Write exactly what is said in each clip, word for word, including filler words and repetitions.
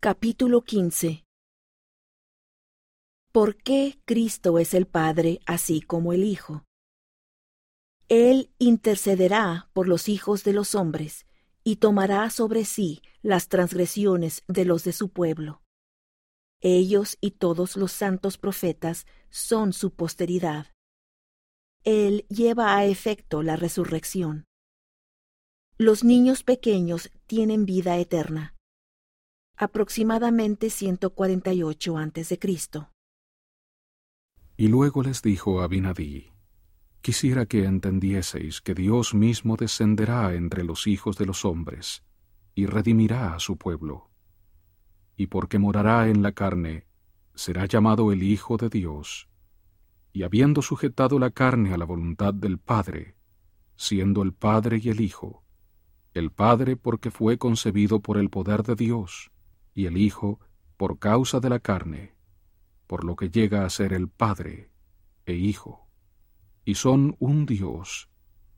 Capítulo quince. ¿Por qué Cristo es el Padre así como el Hijo? Él intercederá por los hijos de los hombres y tomará sobre sí las transgresiones de los de su pueblo. Ellos y todos los santos profetas son su posteridad. Él lleva a efecto la resurrección. Los niños pequeños tienen vida eterna. Aproximadamente ciento cuarenta y ocho antes de Cristo. Y luego les dijo a Abinadí: Quisiera que entendieseis que Dios mismo descenderá entre los hijos de los hombres, y redimirá a su pueblo. Y porque morará en la carne, será llamado el Hijo de Dios. Y habiendo sujetado la carne a la voluntad del Padre, siendo el Padre y el Hijo, el Padre porque fue concebido por el poder de Dios, y el Hijo por causa de la carne, por lo que llega a ser el Padre e Hijo. Y son un Dios,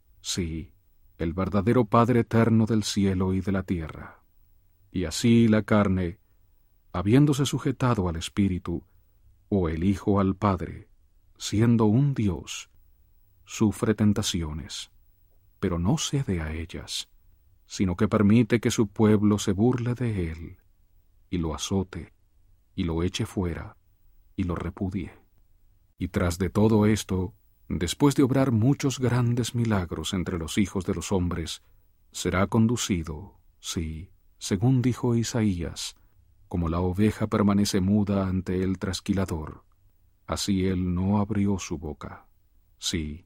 sí, el verdadero Padre eterno del cielo y de la tierra. Y así la carne, habiéndose sujetado al Espíritu, o el Hijo al Padre, siendo un Dios, sufre tentaciones, pero no cede a ellas, sino que permite que su pueblo se burle de él, y lo azote, y lo eche fuera, y lo repudie. Y tras de todo esto, después de obrar muchos grandes milagros entre los hijos de los hombres, será conducido, sí, según dijo Isaías, como la oveja permanece muda ante el trasquilador, así él no abrió su boca. Sí,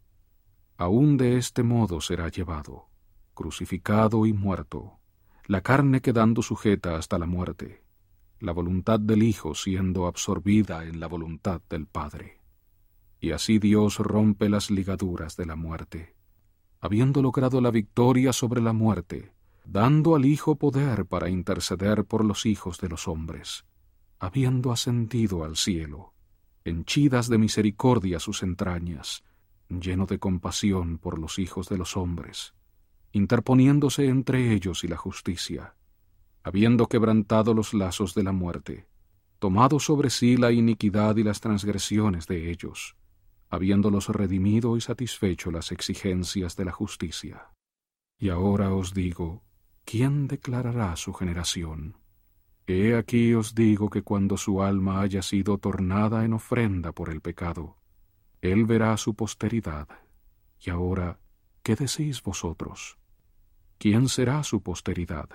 aún de este modo será llevado, crucificado y muerto, la carne quedando sujeta hasta la muerte, la voluntad del Hijo siendo absorbida en la voluntad del Padre. Y así Dios rompe las ligaduras de la muerte, habiendo logrado la victoria sobre la muerte, dando al Hijo poder para interceder por los hijos de los hombres, habiendo ascendido al cielo, henchidas de misericordia sus entrañas, lleno de compasión por los hijos de los hombres, interponiéndose entre ellos y la justicia, habiendo quebrantado los lazos de la muerte, tomado sobre sí la iniquidad y las transgresiones de ellos, habiéndolos redimido y satisfecho las exigencias de la justicia. Y ahora os digo, ¿quién declarará su generación? He aquí os digo que cuando su alma haya sido tornada en ofrenda por el pecado, él verá su posteridad. Y ahora, ¿qué decís vosotros? ¿Quién será su posteridad?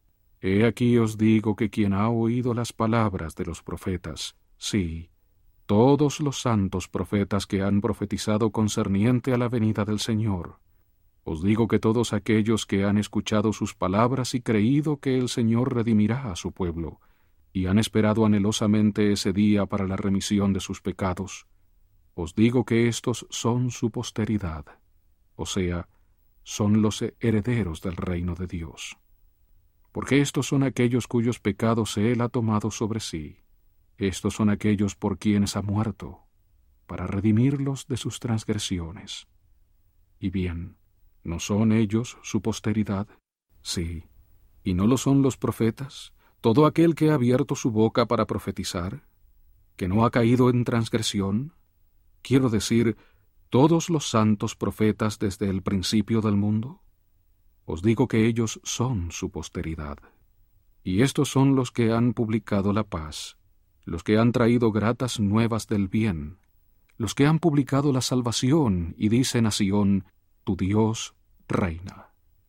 He aquí os digo que quien ha oído las palabras de los profetas, sí, todos los santos profetas que han profetizado concerniente a la venida del Señor, os digo que todos aquellos que han escuchado sus palabras y creído que el Señor redimirá a su pueblo, y han esperado anhelosamente ese día para la remisión de sus pecados, os digo que éstos son su posteridad, o sea, son los herederos del reino de Dios. Porque estos son aquellos cuyos pecados él ha tomado sobre sí, estos son aquellos por quienes ha muerto, para redimirlos de sus transgresiones. Y bien, ¿no son ellos su posteridad? Sí. ¿Y no lo son los profetas, todo aquel que ha abierto su boca para profetizar, que no ha caído en transgresión? Quiero decir, todos los santos profetas desde el principio del mundo. Os digo que ellos son su posteridad. Y estos son los que han publicado la paz, los que han traído gratas nuevas del bien, los que han publicado la salvación y dicen a Sión, tu Dios reina.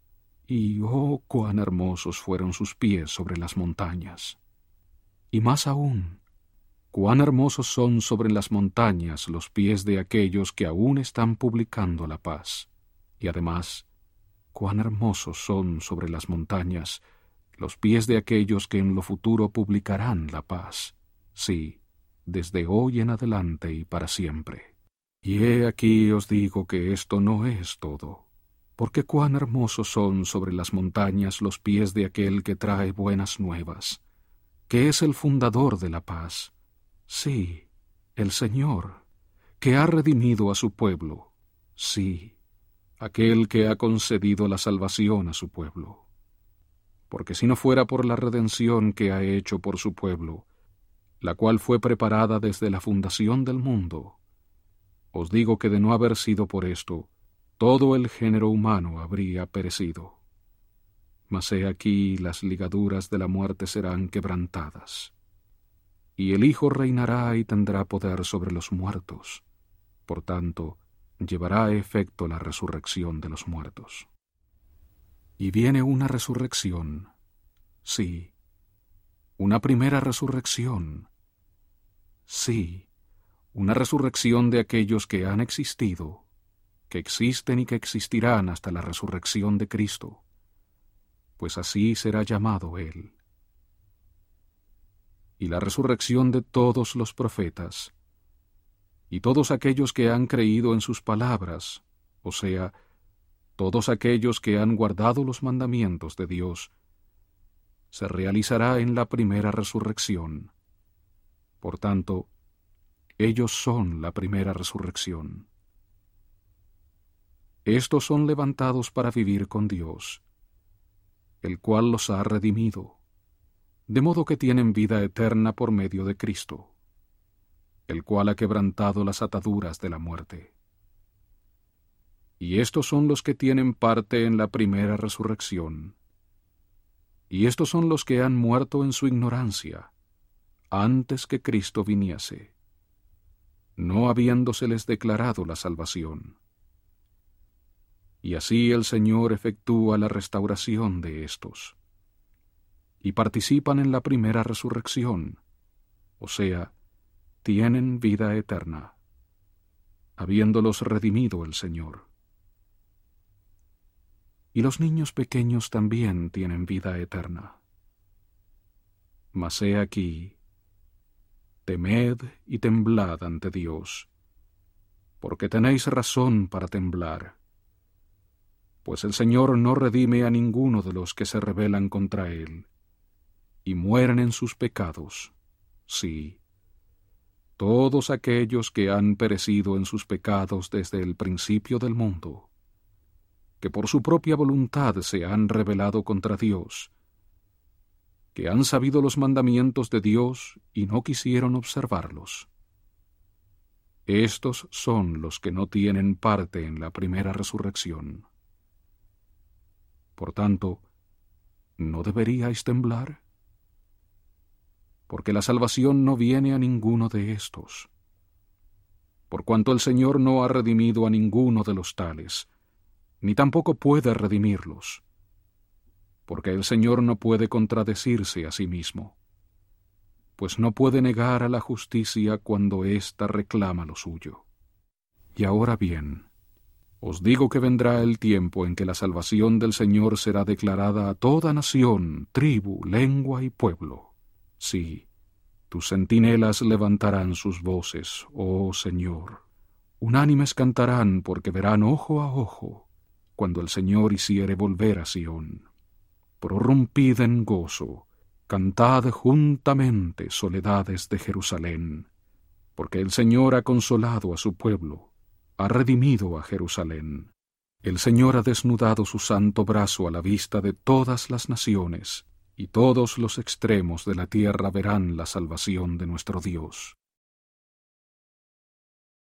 Y oh, cuán hermosos fueron sus pies sobre las montañas. Y más aún, cuán hermosos son sobre las montañas los pies de aquellos que aún están publicando la paz. Y además, cuán hermosos son sobre las montañas los pies de aquellos que en lo futuro publicarán la paz, sí, desde hoy en adelante y para siempre. Y he aquí os digo que esto no es todo, porque cuán hermosos son sobre las montañas los pies de aquel que trae buenas nuevas, que es el fundador de la paz, sí, el Señor, que ha redimido a su pueblo, sí, aquel que ha concedido la salvación a su pueblo. porque si no fuera por la redención que ha hecho por su pueblo, la cual fue preparada desde la fundación del mundo, os digo que de no haber sido por esto, todo el género humano habría perecido. Mas he aquí las ligaduras de la muerte serán quebrantadas, y el Hijo reinará y tendrá poder sobre los muertos. Por tanto, llevará a efecto la resurrección de los muertos. Y viene una resurrección, sí, una primera resurrección, sí, una resurrección de aquellos que han existido, que existen y que existirán hasta la resurrección de Cristo, pues así será llamado Él. Y la resurrección de todos los profetas, y todos aquellos que han creído en sus palabras, o sea, todos aquellos que han guardado los mandamientos de Dios, se realizará en la primera resurrección. Por tanto, ellos son la primera resurrección. Estos son levantados para vivir con Dios, el cual los ha redimido, de modo que tienen vida eterna por medio de Cristo, el cual ha quebrantado las ataduras de la muerte. Y estos son los que tienen parte en la primera resurrección. Y estos son los que han muerto en su ignorancia, antes que Cristo viniese, no habiéndoseles declarado la salvación. Y así el Señor efectúa la restauración de estos, y participan en la primera resurrección, o sea, tienen vida eterna, habiéndolos redimido el Señor. Y los niños pequeños también tienen vida eterna. Mas he aquí, temed y temblad ante Dios, porque tenéis razón para temblar, pues el Señor no redime a ninguno de los que se rebelan contra Él, y mueren en sus pecados, sí, todos aquellos que han perecido en sus pecados desde el principio del mundo, que por su propia voluntad se han rebelado contra Dios, que han sabido los mandamientos de Dios y no quisieron observarlos. Estos son los que no tienen parte en la primera resurrección. Por tanto, ¿no deberíais temblar? Porque la salvación no viene a ninguno de estos. Por cuanto el Señor no ha redimido a ninguno de los tales, ni tampoco puede redimirlos, porque el Señor no puede contradecirse a sí mismo, pues no puede negar a la justicia cuando ésta reclama lo suyo. Y ahora bien, os digo que vendrá el tiempo en que la salvación del Señor será declarada a toda nación, tribu, lengua y pueblo. Sí, tus centinelas levantarán sus voces, oh Señor, unánimes cantarán porque verán ojo a ojo, cuando el Señor hiciere volver a Sión. Prorrumpid en gozo, cantad juntamente, soledades de Jerusalén, porque el Señor ha consolado a su pueblo, ha redimido a Jerusalén. El Señor ha desnudado su santo brazo a la vista de todas las naciones, y todos los extremos de la tierra verán la salvación de nuestro Dios.